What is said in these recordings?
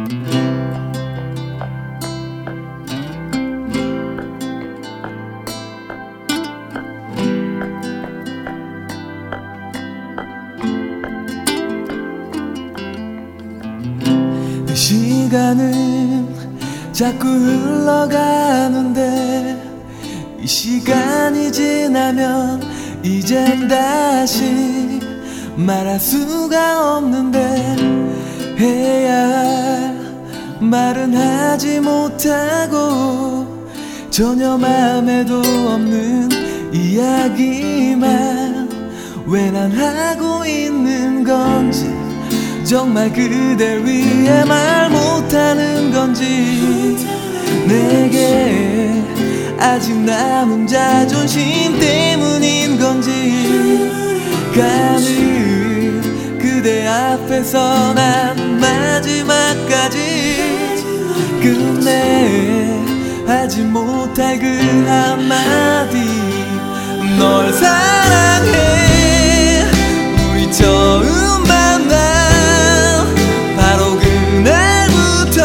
시간은 자꾸 흘러가는데 이 시간이 지나면 이젠 다시 말할 수가 없는데 해야 할 말은 하지 못하고 전혀 맘에도 없는 이야기만 왜 난 하고 있는 건지 정말 그댈 위해 말 못하는 건지 내게 아직 남은 자존심 때문인 건지 가는 그대 앞에서 난 마지막까지 끝내 하지 못할 그 한마디 널 사랑해 우리 처음 만나 바로 그날부터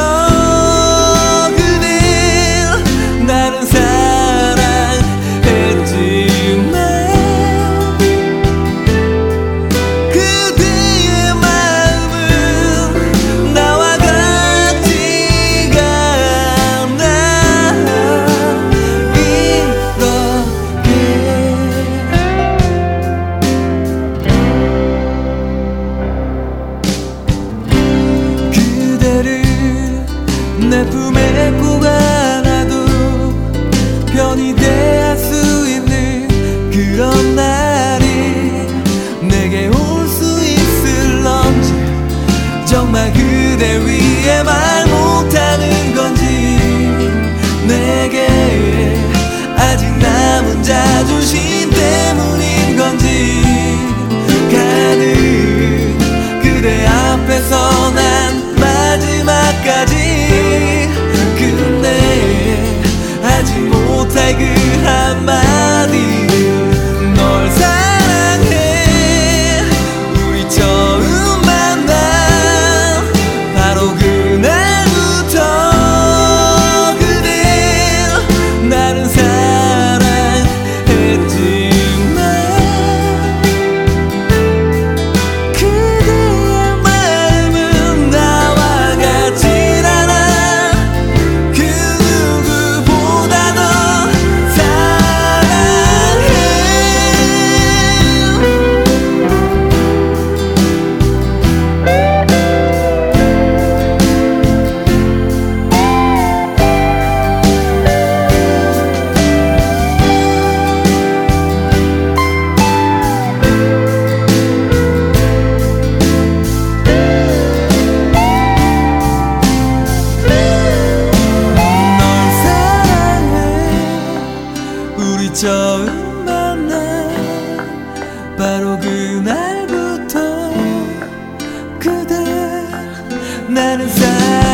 그댈 나는 사랑했지만 그대의 마음은 나와 같지가 않아 내 품에 꼭 안아도 편히 대할 수 있는 그런 날이 내게 올 수 있을런지 정말 그대 위해 말 못하는 건지 내게 아직 남은 자존심 때문인 건지 가는 그대 앞에서 난 마지막까지 끝내 하지 못할 그 한마디 널 사랑해 우리 처음 만나 바로 그날부터 그댈 나는 사랑했지만 그대의 마음은 나와 같진 않아 처음 만나 바로 그날부터 그대 나는